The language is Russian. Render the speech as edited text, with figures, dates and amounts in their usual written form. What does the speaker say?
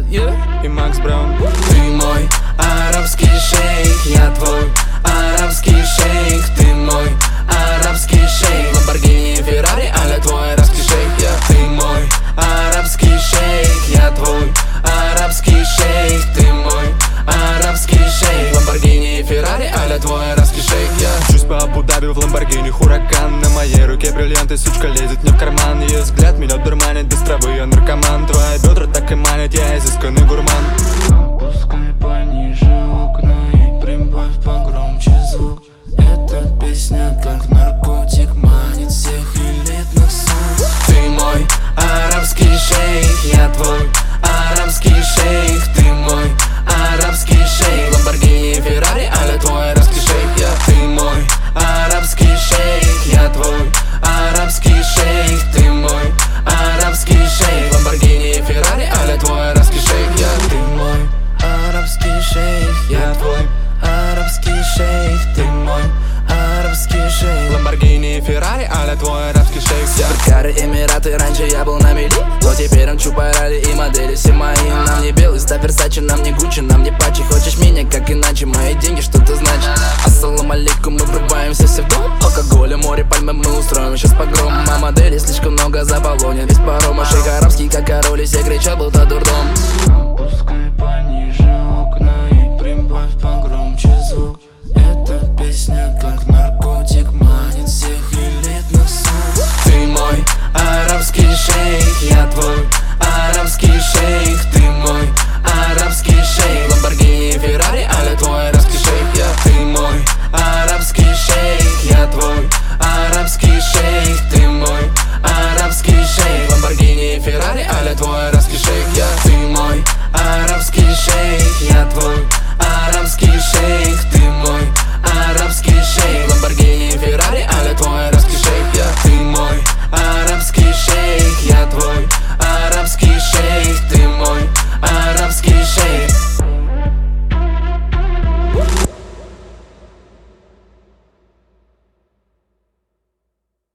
и Макс Браун. Ты мой арабский шейх, я твой арабский шейх. Ты мой арабский шейх, Ламборгини, Феррари, аля твой арабский шейх. Ты мой арабский шейх, я твой арабский шейх. Ты мой арабский шейх, Ламборгини, Феррари, аля твой арабский шейх. Мчусь по Абу-Даби в Ламборгини, хуракан. На моей руке бриллианты, сучка лезет мне в карман. Ее взгляд меня дурманит, без травы я наркоман. Твои бедра так и манят, я изысканный гурман. Опускай пониже окна и прибавь погромче звук. Эта песня как наркотик манит всех элитных сук. Ты мой арабский шейх, я твой арабский шейх. Ты мой арабский шейх, Ламборгини, Феррари, аля твой арабский шейх. Ты мой арабский шейх, я твой арабский шейх. Ты мой арабский шейх, Ламборгини, Феррари, аля твой арабский шейх. Ты мой арабский шейх, я твой арабский шейх. Ты мой арабский шейх, Ламборгини, Феррари, аля твой арабский шейх. Суперкары, Эмираты, раньше я был на мели, но теперь он чупарали и модели все мои. Нам не белый став Версаче, нам не Гуччи, нам не Пачи. Хочешь меня, как иначе, мои деньги что-то значит. Ассалам алейкум, мы врубаемся все в дом. Алкоголя, море, пальмы, мы устроим сейчас погром. А моделей слишком много, заполонен весь паром. А шейх арабский, как король, и все кричат, будто дурдом.